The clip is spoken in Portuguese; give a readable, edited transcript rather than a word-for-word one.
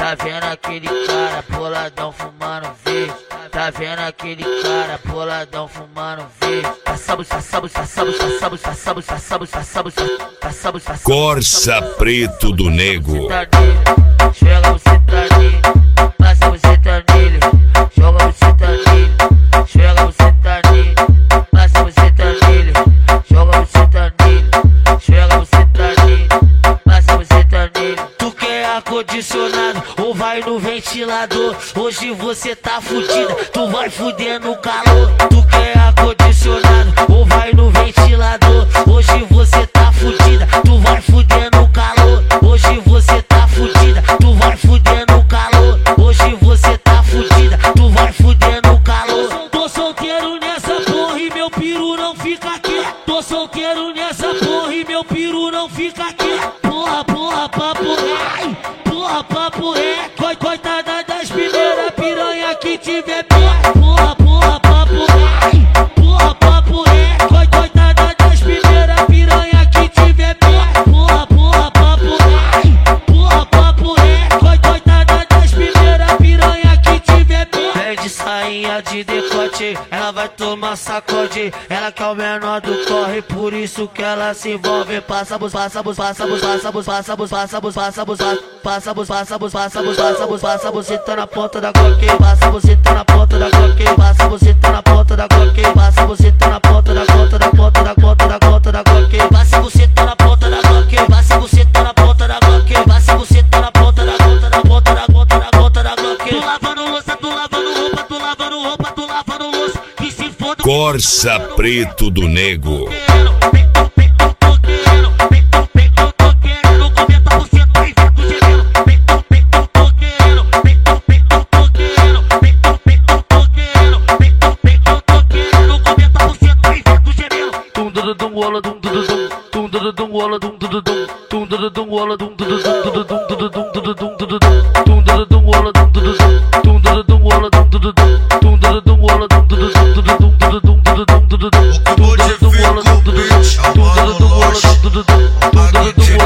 Tá vendo aquele cara boladão fumando verde? Tá vendo aquele cara boladão fumando verde? Corsa Preto do Nego. Chega você tá nele, passa você tá nele. Joga você tá nele, chega você tá nele, passa você tá nele. Joga você tá nele, chega você tá nele, passa você tá nele. Tu quer ar-condicionado ou vai no ventilador? Hoje você tá fudida, tu vai fuder no calor. Tu quer ar-condicionado ou vai no ventilador? Hoje você tá fudida, tu vai fuder no calor. Hoje você tá fudida, tu vai fuder no calor. Hoje você tá fudida, tu vai fuder no calor. Tô solteiro nessa porra e meu piru não fica aqui. Tô solteiro nessa porra e meu piru não fica aqui. Porra, porra, papo ré. Porra, papo ré. Coitada das primeiras piranha que tiver pé. Porra, porra, papo ré. Porra, papo ré. Coitada das primeiras piranha que tiver pé. Porra, porra, papo ré. Porra, papo ré. Coitada das primeiras piranha que tiver pé. Vem de sainha de decote, ela vai tomar sacode. Ela que é o menor do corre, por isso que ela se envolve. Passa, você tá na ponta da Glock. Passa, você tá na ponta da Glock. Passa, você tá na ponta da Glock. Passa, você tá na ponta da ponta da ponta da ponta da ponta da Glock. Passa, você tá na ponta da Glock. Passa, você tá na ponta da Glock. Passa, você tá na ponta da ponta da ponta da ponta da ponta da Glock. Tu lavando louça, tu lavando roupa, tu lavando roupa, tu lavando louça. Que se foda. Corsa Preto do Nego. O que modifica o beat, é o Mano Loche, o Magnitude.